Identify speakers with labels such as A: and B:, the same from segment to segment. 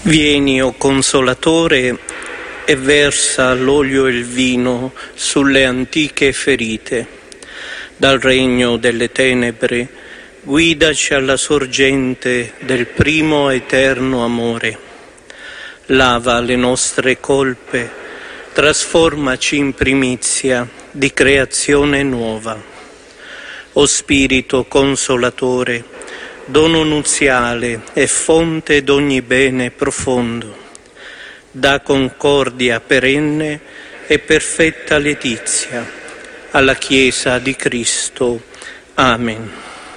A: Vieni, o Consolatore, e versa l'olio e il vino sulle antiche ferite. Dal regno delle tenebre guidaci alla sorgente del primo eterno amore. Lava le nostre colpe, trasformaci in primizia di creazione nuova. O Spirito Consolatore, dono nuziale e fonte d'ogni bene profondo, dà concordia perenne e perfetta letizia alla Chiesa di Cristo. Amen.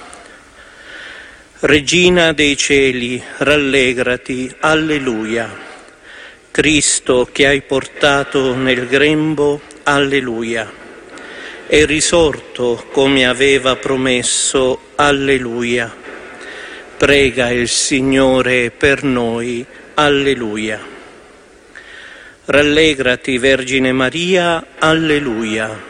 A: Regina dei cieli, rallegrati, alleluia. Cristo che hai portato nel grembo, alleluia. È risorto come aveva promesso, alleluia. Prega il Signore per noi, alleluia. Rallegrati, Vergine Maria, alleluia.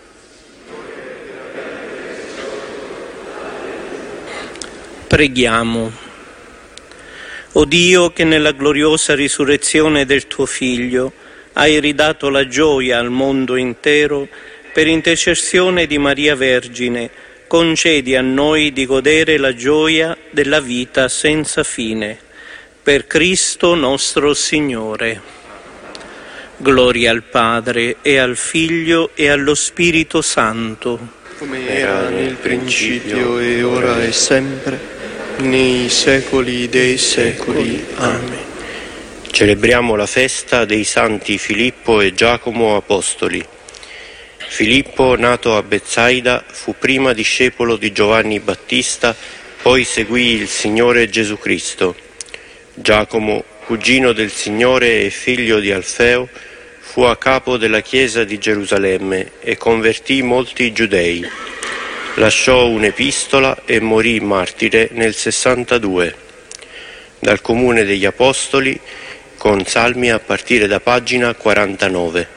A: Preghiamo. O Dio, che nella gloriosa risurrezione del tuo Figlio hai ridato la gioia al mondo intero, per intercessione di Maria Vergine, concedi a noi di godere la gioia della vita senza fine. Per Cristo nostro Signore. Gloria al Padre, e al Figlio, e allo Spirito Santo.
B: Come era nel principio, e ora e sempre, nei secoli dei secoli. Amen.
C: Celebriamo la festa dei santi Filippo e Giacomo Apostoli. Filippo, nato a Betsaida, fu prima discepolo di Giovanni Battista, poi seguì il Signore Gesù Cristo. Giacomo, cugino del Signore e figlio di Alfeo, fu a capo della Chiesa di Gerusalemme e convertì molti giudei. Lasciò un'epistola e morì martire nel 62. Dal Comune degli Apostoli, con salmi a partire da pagina 49.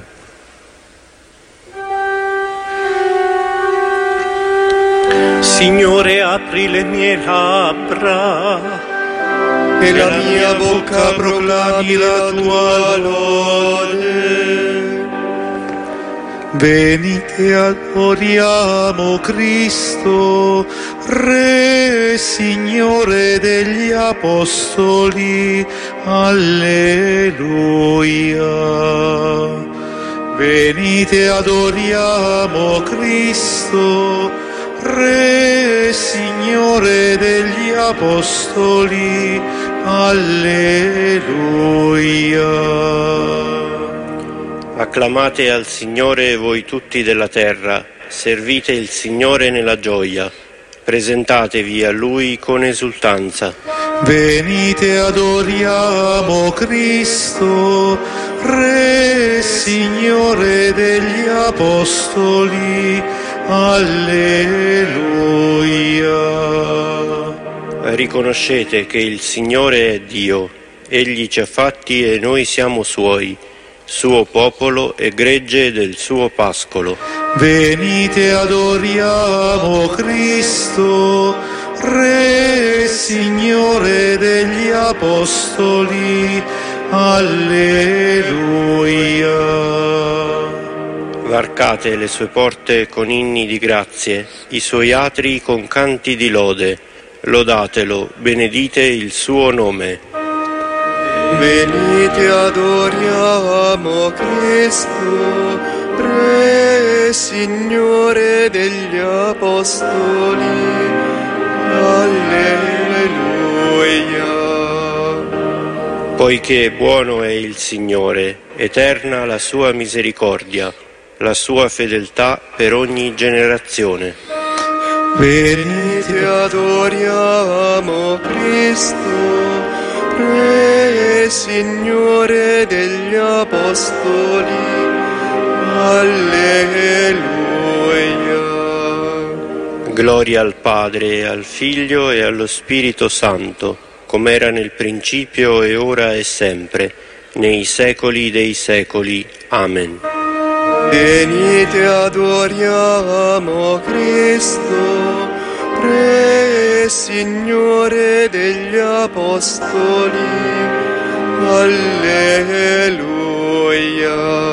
A: Signore, apri le mie labbra
B: e la mia bocca proclami la tua lode. Venite, adoriamo Cristo, Re, Signore degli Apostoli. Alleluia. Venite, adoriamo Cristo, Re, Signore degli Apostoli. Alleluia.
C: Acclamate al Signore voi tutti della terra, servite il Signore nella gioia, presentatevi a Lui con esultanza.
B: Venite, adoriamo Cristo, Re, Signore degli Apostoli. Alleluia.
C: Riconoscete che il Signore è Dio, Egli ci ha fatti e noi siamo Suoi, suo popolo e gregge del suo pascolo.
B: Venite, adoriamo Cristo, Re, Signore degli Apostoli. Alleluia.
C: Varcate le sue porte con inni di grazie, i suoi atri con canti di lode. Lodatelo, benedite il suo nome.
B: Venite, adoriamo Cristo, Re, Signore degli Apostoli. Alleluia.
C: Poiché buono è il Signore, eterna la sua misericordia, la sua fedeltà per ogni generazione.
B: Venite, adoriamo Cristo, Re, Signore degli Apostoli. Alleluia.
C: Gloria al Padre, al Figlio e allo Spirito Santo, come era nel principio e ora e sempre, nei secoli dei secoli. Amen.
B: Venite, adoriamo Cristo, Re, Signore degli Apostoli. Alleluia.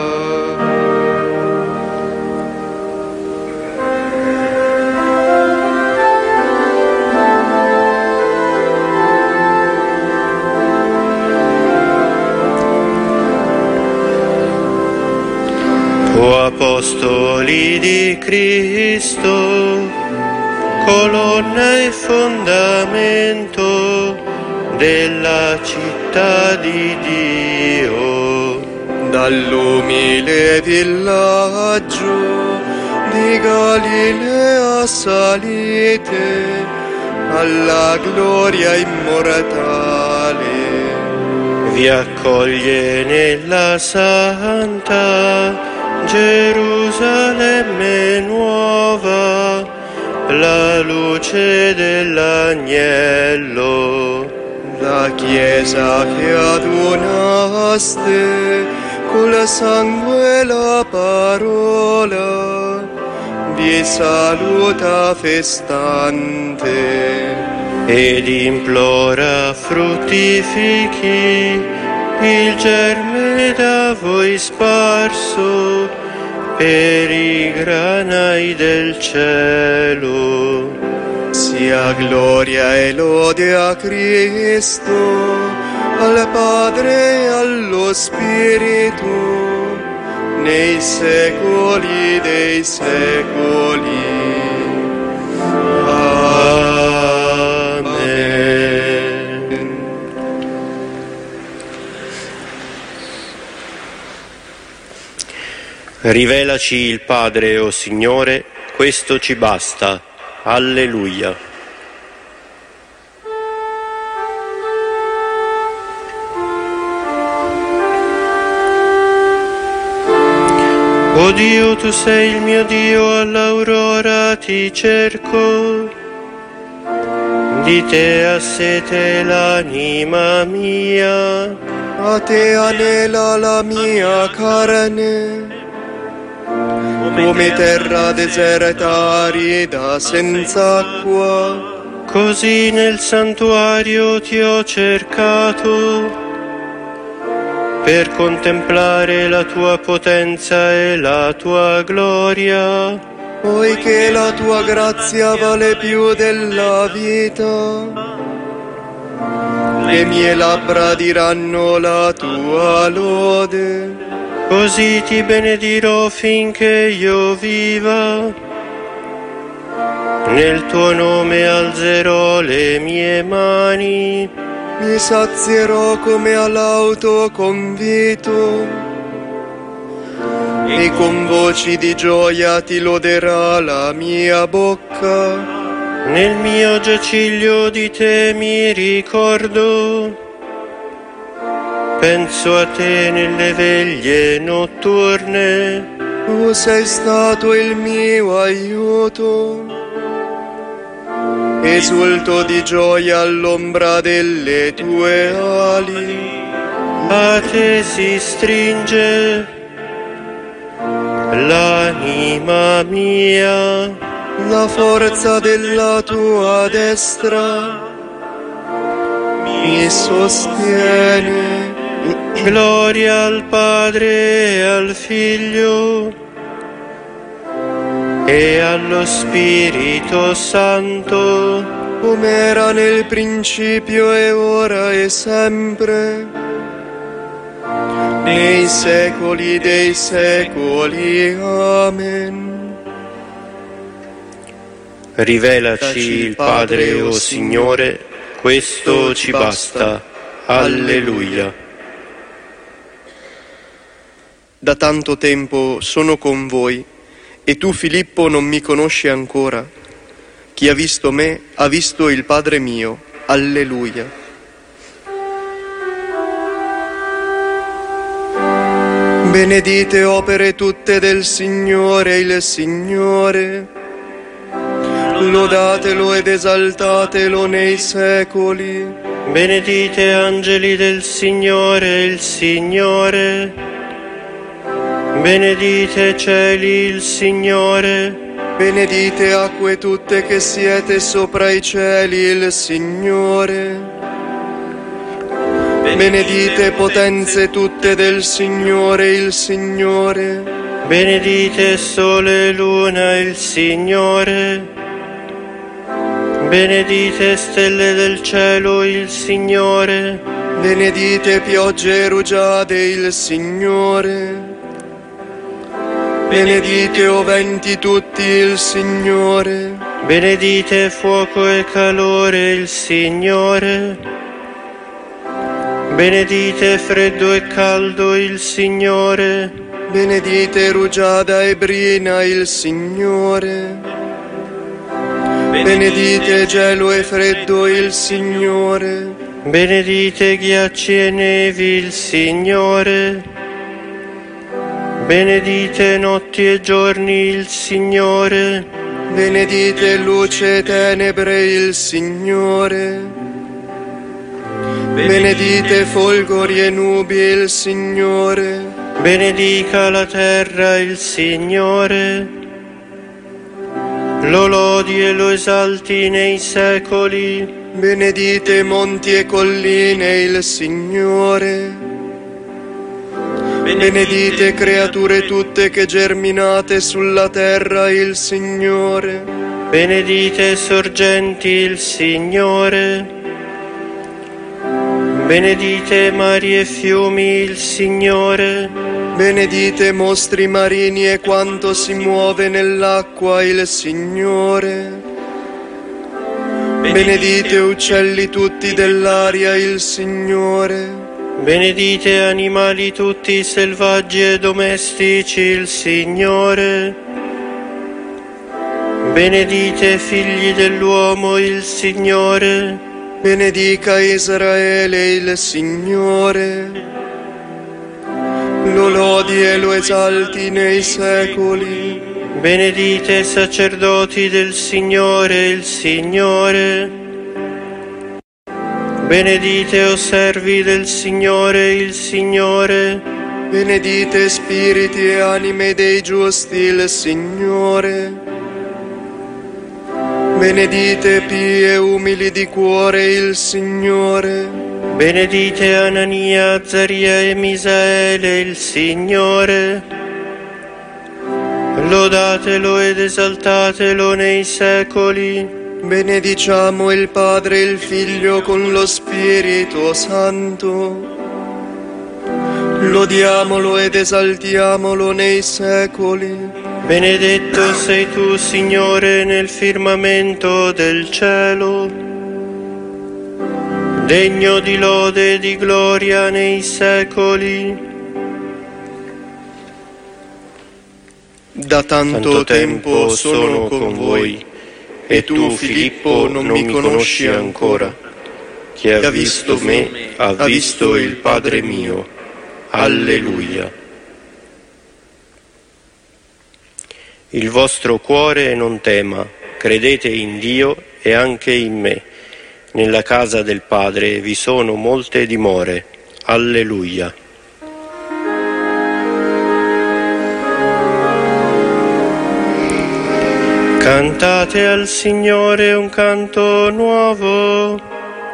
C: O apostoli di Cristo, colonna e fondamento della città di Dio,
B: dall'umile villaggio di Galilea salite alla gloria immortale.
C: Vi accoglie nella santa Gerusalemme nuova la luce dell'agnello.
B: La Chiesa che adunaste col sangue e la parola vi saluta festante
C: ed implora fruttifichi il germe da voi sparso per i granai del cielo.
B: Sia gloria e lode a Cristo, al Padre e allo Spirito, nei secoli dei secoli. Amen.
C: Rivelaci il Padre, o Signore, questo ci basta. Alleluia. O Dio, tu sei il mio Dio, all'aurora ti cerco. Di te ha sete l'anima mia.
B: A te anela la mia carne, come terra deserta arida senza acqua.
C: Così nel santuario ti ho cercato, per contemplare la tua potenza e la tua gloria.
B: Poiché la tua grazia vale più della vita, le mie labbra diranno la tua lode.
C: Così ti benedirò finché io viva, nel tuo nome alzerò le mie mani.
B: Mi sazierò come all'autoconvito, e con voci di gioia ti loderà la mia bocca.
C: Nel mio giaciglio di te mi ricordo, penso a te nelle veglie notturne.
B: Tu sei stato il mio aiuto, esulto di gioia all'ombra delle tue ali.
C: A te si stringe l'anima mia.
B: La forza della tua destra mi sostiene.
C: Gloria al Padre e al Figlio e allo Spirito Santo,
B: come era nel principio e ora e sempre, nei secoli dei secoli. Amen.
C: Rivelaci il Padre, o Signore, questo ci basta. Alleluia.
B: Da tanto tempo sono con voi, e tu, Filippo, non mi conosci ancora. Chi ha visto me ha visto il Padre mio. Alleluia. Benedite opere tutte del Signore, il Signore. Lodatelo ed esaltatelo nei secoli.
C: Benedite angeli del Signore, il Signore. Benedite cieli, il Signore.
B: Benedite acque tutte che siete sopra i cieli, il Signore. Benedite potenze tutte del Signore il Signore.
C: Benedite sole e luna il Signore. Benedite stelle del cielo il Signore.
B: Benedite piogge e rugiade il Signore. Benedite o venti tutti il Signore.
C: Benedite fuoco e calore il Signore. Benedite freddo e caldo il Signore.
B: Benedite rugiada e brina il Signore. Benedite gelo e freddo il Signore.
C: Benedite ghiacci e nevi il Signore. Benedite notti e giorni il Signore.
B: Benedite luce e tenebre il Signore. Benedite folgori e nubi il Signore.
C: Benedica la terra il Signore. Lo lodi e lo esalti nei secoli.
B: Benedite monti e colline il Signore. Benedite creature tutte che germinate sulla terra il Signore.
C: Benedite sorgenti il Signore. Benedite mari e fiumi il Signore.
B: Benedite mostri marini e quanto si muove nell'acqua il Signore. Benedite uccelli tutti dell'aria il Signore.
C: Benedite animali tutti selvaggi e domestici il Signore. Benedite figli dell'uomo il Signore.
B: Benedica Israele il Signore. Lo lodi e lo esalti nei secoli.
C: Benedite sacerdoti del Signore il Signore. Benedite o servi del Signore il Signore.
B: Benedite spiriti e anime dei giusti il Signore. Benedite pie e umili di cuore il Signore.
C: Benedite Anania, Azzaria e Misaele il Signore. Lodatelo ed esaltatelo nei secoli.
B: Benediciamo il Padre e il Figlio con lo Spirito Santo. Lodiamolo ed esaltiamolo nei secoli.
C: Benedetto sei tu, Signore, nel firmamento del cielo. Degno di lode e di gloria nei secoli.
B: Da tanto tempo sono con voi. E tu, Filippo, non mi conosci ancora.
C: Chi ha visto me ha visto il Padre mio. Alleluia. Il vostro cuore non tema, credete in Dio e anche in me. Nella casa del Padre vi sono molte dimore. Alleluia. Cantate al Signore un canto nuovo,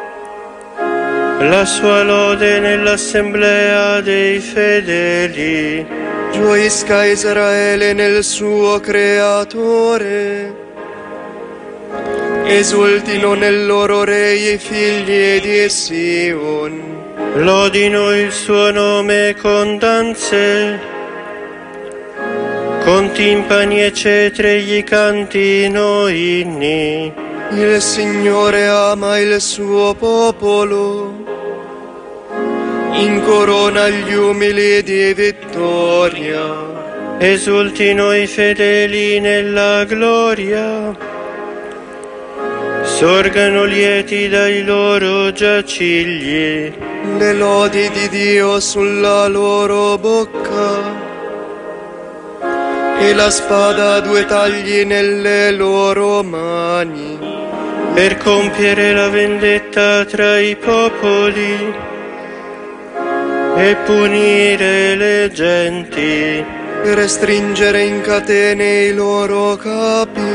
C: la sua lode nell'assemblea dei fedeli.
B: Gioisca Israele nel suo Creatore, esultino nel loro Re i figli di Sion.
C: Lodino il suo nome con danze, con timpani e cetri gli cantino inni.
B: Il Signore ama il suo popolo, incorona gli umili di vittoria.
C: Esultino i fedeli nella gloria, sorgano lieti dai loro giacigli.
B: Le lodi di Dio sulla loro bocca, e la spada a due tagli nelle loro mani,
C: per compiere la vendetta tra i popoli e punire le genti,
B: per stringere in catene i loro capi,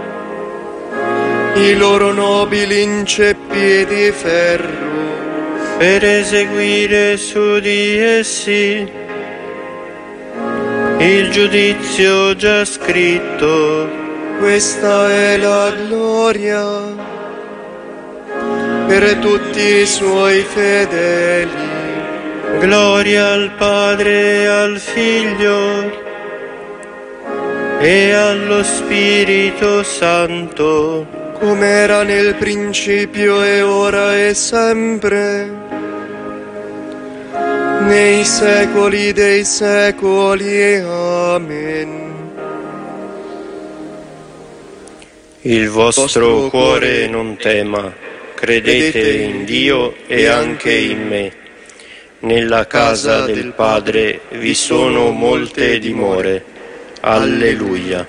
B: i loro nobili in ceppi di ferro.
C: per eseguire su di essi il giudizio già scritto.
B: Questa è la gloria per tutti i suoi fedeli.
C: Gloria al Padre e al Figlio e allo Spirito Santo,
B: come era nel principio e ora e sempre, nei secoli dei secoli. Amen.
C: Il vostro cuore non tema, credete in Dio e anche in me. Nella casa del Padre vi sono molte dimore. Alleluia.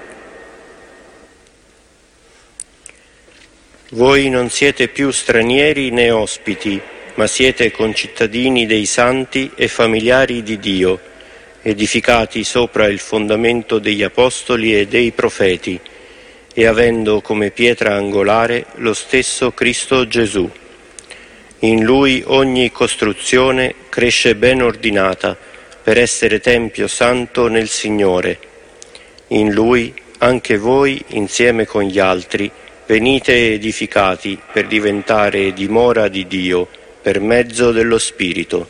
C: Voi non siete più stranieri né ospiti, ma siete concittadini dei santi e familiari di Dio, edificati sopra il fondamento degli apostoli e dei profeti, e avendo come pietra angolare lo stesso Cristo Gesù. In Lui ogni costruzione cresce ben ordinata per essere tempio santo nel Signore. In Lui anche voi, insieme con gli altri, venite edificati per diventare dimora di Dio per mezzo dello Spirito.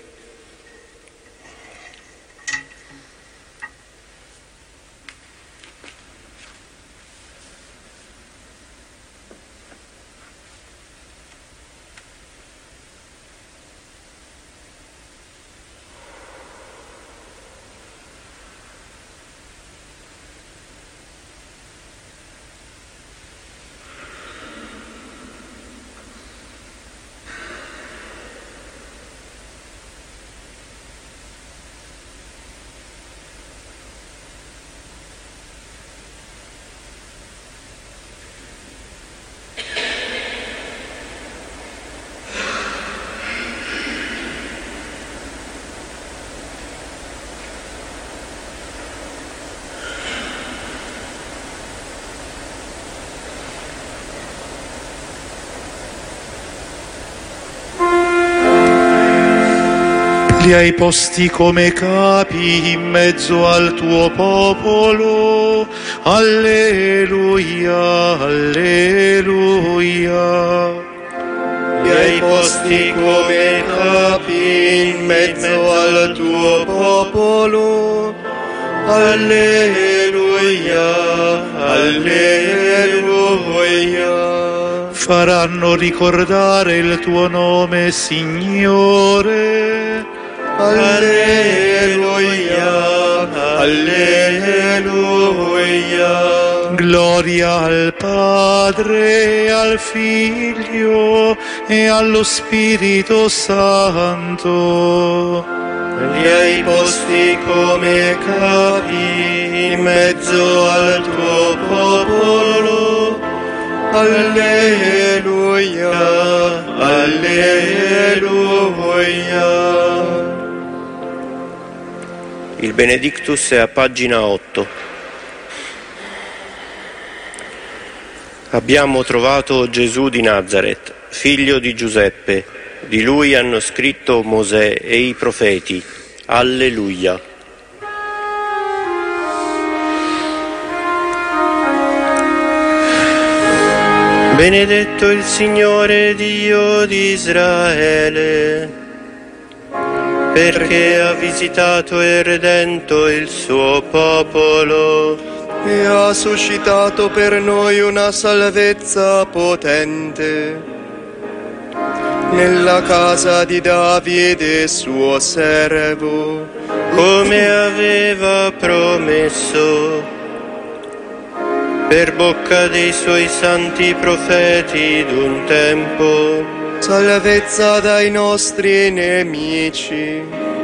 D: Li hai posti come capi in mezzo al tuo popolo. Alleluia, alleluia.
B: Li hai posti come capi in mezzo al tuo popolo. Alleluia, alleluia.
D: Faranno ricordare il tuo nome, Signore.
B: Alleluia, alleluia.
D: Gloria al Padre, al Figlio e allo Spirito Santo.
B: Li hai posti come capi in mezzo al tuo popolo. Alleluia, alleluia.
C: Il Benedictus è a pagina 8. Abbiamo trovato Gesù di Nazaret, figlio di Giuseppe. Di lui hanno scritto Mosè e i profeti. Alleluia. Benedetto il Signore Dio di Israele, perché ha visitato e redento il suo popolo
B: e ha suscitato per noi una salvezza potente nella casa di Davide suo servo,
C: come aveva promesso per bocca dei suoi santi profeti d'un tempo.
B: Salvezza dai nostri nemici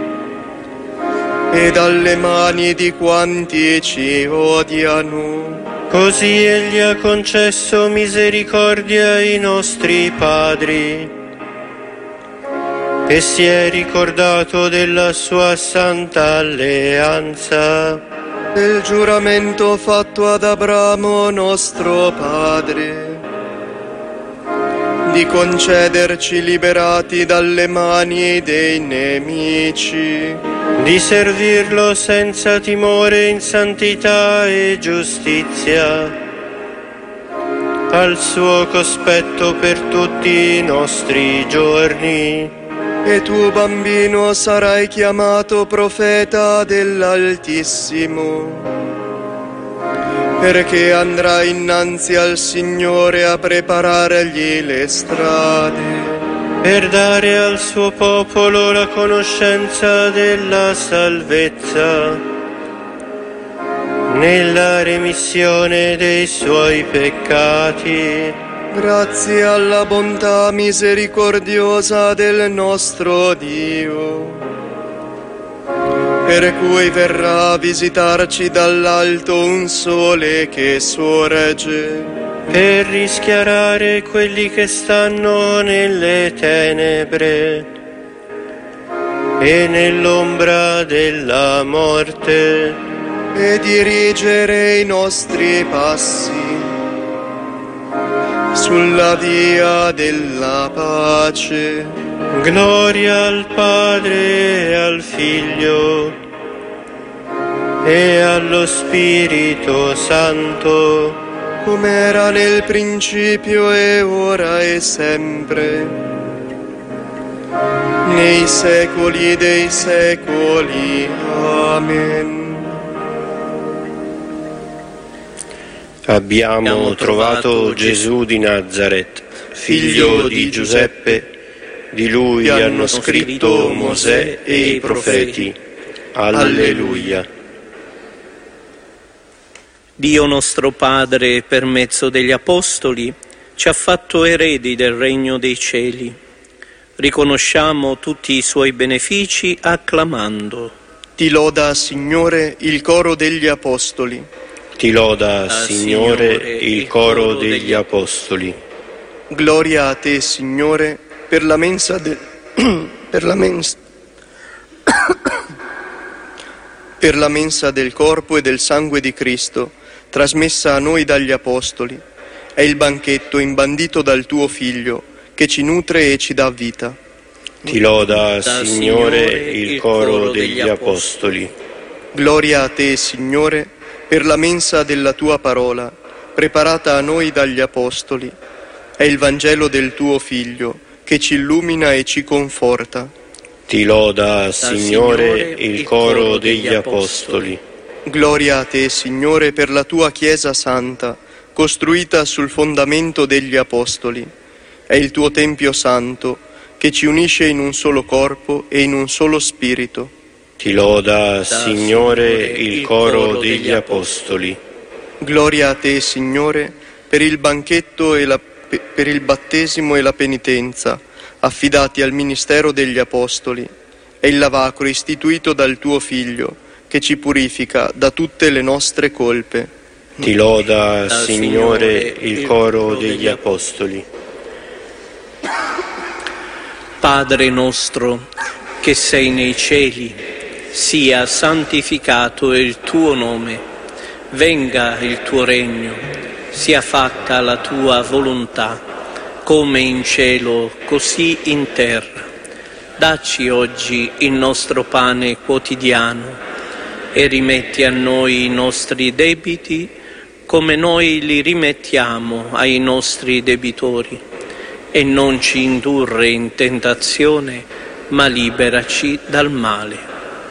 B: e dalle mani di quanti ci odiano.
C: Così egli ha concesso misericordia ai nostri padri e si è ricordato della sua santa alleanza,
B: del giuramento fatto ad Abramo nostro padre, di concederci, liberati dalle mani dei nemici,
C: di servirlo senza timore in santità e giustizia, al suo cospetto per tutti i nostri giorni.
B: E tu, bambino, sarai chiamato profeta dell'Altissimo, perché andrai innanzi al Signore a preparargli le strade,
C: per dare al suo popolo la conoscenza della salvezza, nella remissione dei suoi peccati.
B: Grazie alla bontà misericordiosa del nostro Dio, per cui verrà a visitarci dall'alto un sole che sorge,
C: per rischiarare quelli che stanno nelle tenebre e nell'ombra della morte,
B: e dirigere i nostri passi sulla via della pace.
C: Gloria al Padre e al Figlio e allo Spirito Santo,
B: come era nel principio e ora e sempre, nei secoli dei secoli. Amen.
C: Abbiamo trovato Gesù di Nazaret, figlio di Giuseppe, di lui hanno scritto Mosè e i profeti. Alleluia.
A: Dio nostro Padre, per mezzo degli Apostoli, ci ha fatto eredi del regno dei cieli. Riconosciamo tutti i suoi benefici acclamando.
B: Ti loda, Signore, il coro degli Apostoli.
C: Ti loda, Signore, il coro degli Apostoli.
B: Gloria a te, Signore, per la mensa del corpo e del sangue di Cristo, trasmessa a noi dagli Apostoli. È il banchetto imbandito dal tuo Figlio, che ci nutre e ci dà vita.
C: Ti loda, Signore, il coro degli Apostoli.
B: Gloria a te, Signore, per la mensa della tua parola, preparata a noi dagli Apostoli. È il Vangelo del tuo Figlio, che ci illumina e ci conforta.
C: Ti loda, Signore, il coro degli Apostoli.
B: Gloria a te, Signore, per la tua Chiesa Santa, costruita sul fondamento degli Apostoli. È il tuo Tempio Santo, che ci unisce in un solo corpo e in un solo spirito.
C: Ti loda, Signore, il coro degli Apostoli.
B: Gloria a te, Signore, per il banchetto e per il battesimo e la penitenza, affidati al ministero degli Apostoli. È il lavacro istituito dal tuo Figlio, che ci purifica da tutte le nostre colpe.
C: Ti loda, Signore, il coro degli Apostoli.
A: Padre nostro, che sei nei cieli, sia santificato il tuo nome, venga il tuo regno, sia fatta la tua volontà, come in cielo, così in terra. Dacci oggi il nostro pane quotidiano e rimetti a noi i nostri debiti, come noi li rimettiamo ai nostri debitori. E non ci indurre in tentazione, ma liberaci dal male.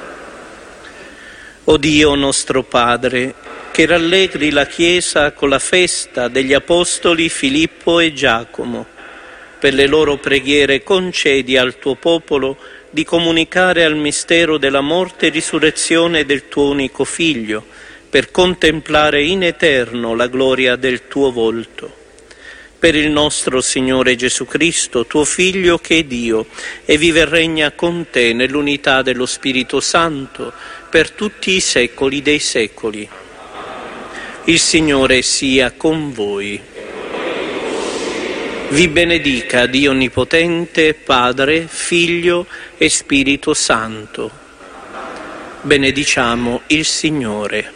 A: O Dio nostro Padre, che rallegri la Chiesa con la festa degli Apostoli Filippo e Giacomo, per le loro preghiere concedi al tuo popolo di comunicare al mistero della morte e risurrezione del tuo unico Figlio, per contemplare in eterno la gloria del tuo volto. Per il nostro Signore Gesù Cristo, tuo Figlio che è Dio, e vive e regna con te nell'unità dello Spirito Santo, per tutti i secoli dei secoli. Il Signore sia con voi. Vi benedica Dio Onnipotente, Padre, Figlio e Spirito Santo. Benediciamo il Signore.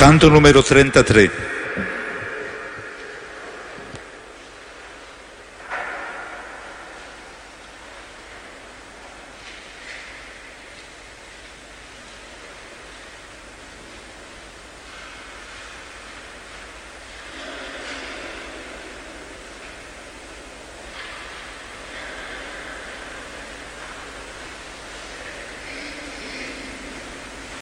D: Canto numero 33.